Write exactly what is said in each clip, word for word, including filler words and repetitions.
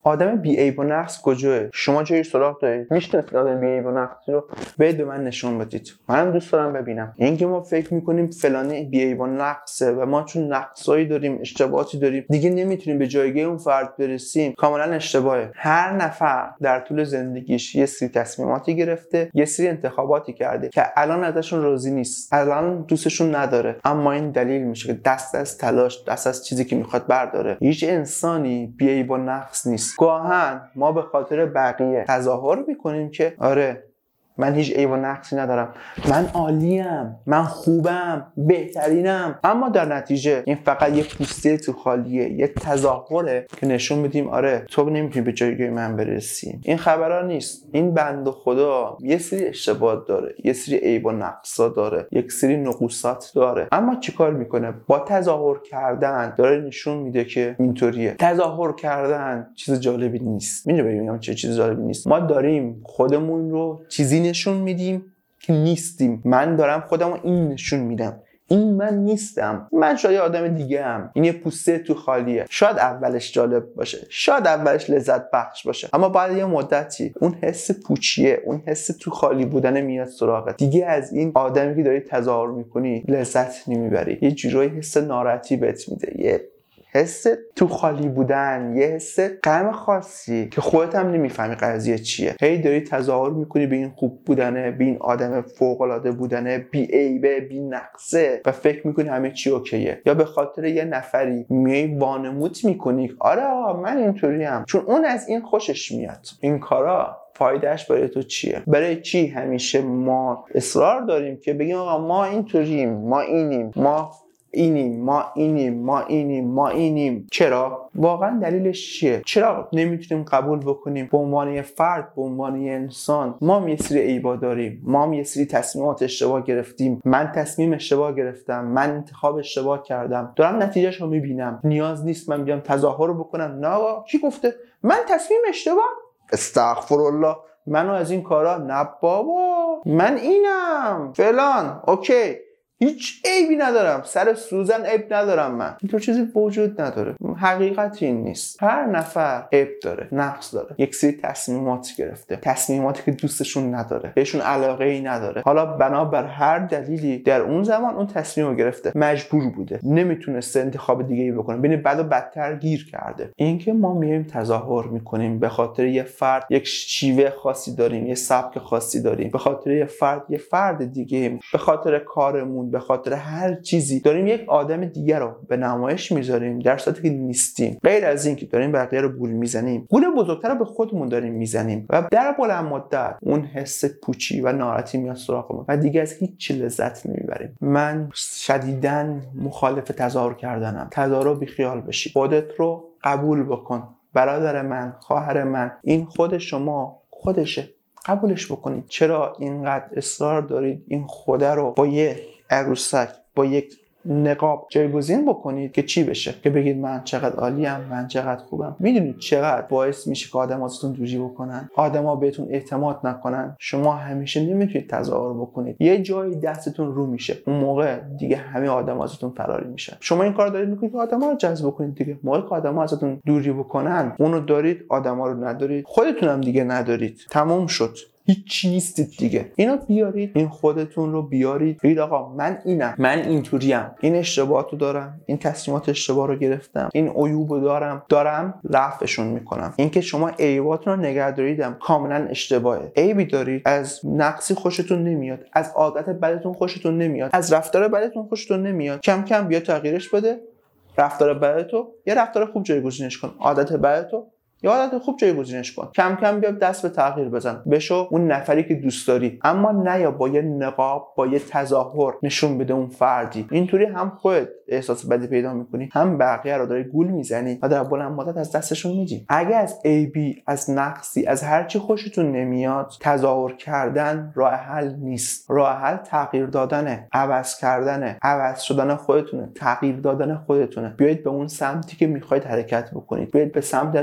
آدم بی عیب و نقص کجاست؟ شما چه سراغ دارید؟ میشناسید آدم بی عیب و نقصی رو؟ برید به من نشون بدید، منم دوست دارم ببینم. اینکه ما فکر میکنیم فلانی بی عیب و نقصه و ما چون نقصایی داریم، اشتباهاتی داریم، دیگه نمیتونیم به جایگاه اون فرد برسیم، کاملا اشتباهه. هر نفر در طول زندگیش یه سری تصمیماتی گرفته، یه سری انتخاباتی کرده که الان ازشون راضی نیست، الان دوستشون نداره، اما این دلیل میشه که دست از تلاش، دست از چیزی که میخواد برداره. هیچ انسانی بی عیب و نقص نیست. گاهن ما به خاطر بقیه تظاهر میکنیم که آره من هیچ عیب و نقصی ندارم، من عالیم، من خوبم، بهترینم، اما در نتیجه این فقط یه پوسته تو خالیه، یه تظاهره که نشون بدیم آره تو نمیتونی به جایگاه من برسی. این خبرها نیست. این بنده خدا یه سری اشتباهات داره، یه سری عیب و نقصا داره، یک سری نقوصات داره، اما چیکار میکنه؟ با تظاهر کردن داره نشون میده که اینطوریه. تظاهر کردن چیز جالبی نیست. میدونی میگم چه چیز جالبی نیست؟ ما داریم خودمون رو چیزی نشون میدیم که نیستیم. من دارم خودمو این نشون میدم، این من نیستم، من شاید آدم دیگه ام. این یه پوسته تو خالیه. شاید اولش جالب باشه، شاید اولش لذت بخش باشه، اما بعد یه مدتی اون حس پوچیه، اون حس تو خالی بودن میاد سراغت. دیگه از این آدمی که داری تظاهر میکنی لذت نمیبری. یه جورایی حس ناراحتی بهت میده، یه حس تو خالی بودن، یه حس غم خاصی که خودت هم نمیفهمی قضیه چیه. هی داری تظاهر میکنی به این خوب بودنه، به این آدم فوق العاده بودنه، بی عیبه، بی نقصه و فکر میکنی همه چی اوکیه. یا به خاطر یه نفری میای وانمود میکنی آره من اینطوریم، چون اون از این خوشش میاد. این کارا فایدهش برای تو چیه؟ برای چی همیشه ما اصرار داریم که بگیم آقا ما اینطوریم، ما اینیم، ما اینیم، ما اینیم، ما اینیم، ما اینیم؟ چرا؟ واقعا دلیلش چیه؟ چرا نمیتونیم قبول بکنیم به عنوان یه فرد، به عنوان یه انسان ما هم یه سری عیبا داریم، ما هم یه سری تصمیمات اشتباه گرفتیم، من تصمیم اشتباه گرفتم، من انتخاب اشتباه کردم، دارم نتیجهشو میبینم. نیاز نیست من بیام تظاهر بکنم نه آقا کی گفته من تصمیم اشتباه؟ استغفرالله، منو از این کارا نه بابا، من اینم فلان، اوکی، هیچ عیبی ندارم، سر سوزن عیب ندارم، من اینطور چیزی وجود نداره. حقیقت این نیست. هر نفر عیب داره، نقص داره، یک سری تصمیمات گرفته، تصمیماتی که دوستشون نداره، بهشون علاقه ای نداره، حالا بنابر هر دلیلی در اون زمان اون تصمیم رو گرفته، مجبور بوده، نمیتونسته انتخاب دیگه ای بکنه، ببین بعدو بدتر گیر کرده. اینکه ما میایم تظاهر میکنیم به خاطر یه فرد، یک شیوه خاصی داریم، یه سبک خاصی داریم، به خاطر یه فرد، یه فرد دیگه، به خاطر کارمون، به خاطر هر چیزی داریم یک آدم دیگر رو به نمایش میذاریم در صورتی که نیستیم. غیر از این که داریم بقیه رو گول میزنیم، گول بزرگتر رو به خودمون داریم میزنیم و در بلند مدت اون حس پوچی و ناراحتی میاد سراغمون و دیگه از هیچ لذت نمیبریم. من شدیداً مخالف تظاهر کردنم. تظاهر بی خیال بشی، خودت رو قبول بکن. برادر من، خواهر من، این خود شما، خودشه، قبولش بکنید. چرا اینقدر اصرار دارید این خوده رو با یه عروسک، با یک نقاب جایگزین بکنید که چی بشه؟ که بگید من چقدر عالیم، من چقدر خوبم. میدونید چقدر باعث میشه که آدم ازتون دوری بکنن، آدما بهتون اعتماد نکنن. شما همیشه نمیتونید تظاهر بکنید، یه جایی دستتون رو میشه، اون موقع دیگه همه آدما ازتون فراری میشن. شما این کار دارید میکنید که آدما رو جذب کنید دیگه. موقعی که آدما ازتون دوری بکنن، اونو دارید، آدما رو ندارید، خودتون هم دیگه ندارید، تموم شد، هیچی نیستید دیگه. اینو بیارید، این خودتون رو بیارید، بگید آقا من اینم، من اینطوریم، این اشتباهاتو دارم، این تصمیمات اشتباه رو گرفتم، این عیوبو دارم، دارم رفعشون میکنم. اینکه شما عیباتون رو نگه داریدم کاملا اشتباهه. عیبی دارید، از نقصی خوشتون نمیاد، از عادت بدتون خوشتون نمیاد، از رفتار بدتون خوشتون نمیاد، کم کم بیا تغییرش بده. رفتار بدتو یه رفتار خوب جایگزینش کن، عادت بدتو یادت خوب جایگزینش کن. کم کم بیا دست به تغییر بزن، بشو اون نفری که دوست داری، اما نه یا با یه نقاب، با یه تظاهر نشون بده اون فردی. اینطوری هم خودت احساس بدی پیدا میکنی، هم بقیه رو داری گول میزنی و در بلند مدت از دستشون میدی. اگه از عیبی، از نقصی، از هر چی خوشتون نمیاد تظاهر کردن راه حل نیست. راه حل تغییر دادنه، عوض کردنه، عوض شدن خودتونه، تغییر دادن خودتونه. بیایید به اون سمتی که میخواید حرکت بکنید، بیایید به سمت رفع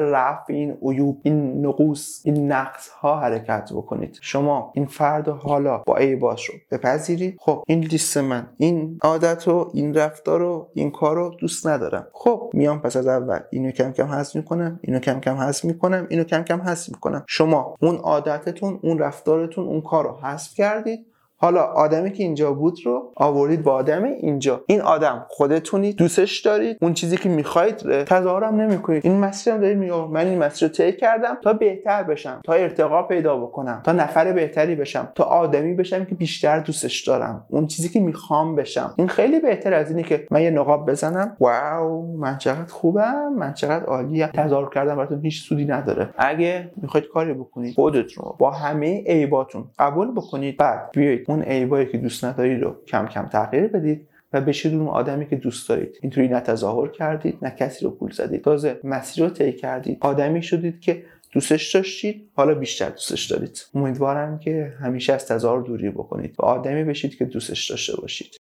این عیوب، این نقوص، این نقص ها حرکت بکنید. شما این فرد حالا با عیباش رو بپذیرید. خب این لیست من این عادت رو، این رفتار رو، این کار رو دوست ندارم. خب میام پس از اول اینو کم کم حذف میکنم، اینو کم کم حذف میکنم، اینو کم کم حذف میکنم. شما اون عادتتون، اون رفتارتون، اون کار رو حذف کردید. حالا آدمی که اینجا بود رو آوردید با آدم اینجا. این آدم خودتونید، دوستش دارید، اون چیزی که میخواید تظاهرم نمیکنید. این مسیرم دارید میگید من این مسیر رو طی کردم تا بهتر بشم، تا ارتقا پیدا بکنم، تا نفر بهتری بشم، تا آدمی بشم که بیشتر دوستش دارم، اون چیزی که میخوام بشم. این خیلی بهتر از اینه که من یه نقاب بزنم واو من چقدر خوبم، من چقدر عالیم. تظاهر کردن براتون هیچ سودی نداره. اگه میخواید کاری بکنید خودتون رو با همه عیباتون قبول بکنید، بعد بیایید اون عیبایی که دوست ندارید رو کم کم تغییر بدید و بشید اون آدمی که دوست دارید. اینطوری نه تظاهر کردید، نه کسی رو پول زدید، تازه مسیر رو طی کردید، آدمی شدید که دوستش داشتید، حالا بیشتر دوستش دارید. امیدوارم که همیشه از تظاهر دوری بکنید و آدمی بشید که دوستش داشته باشید.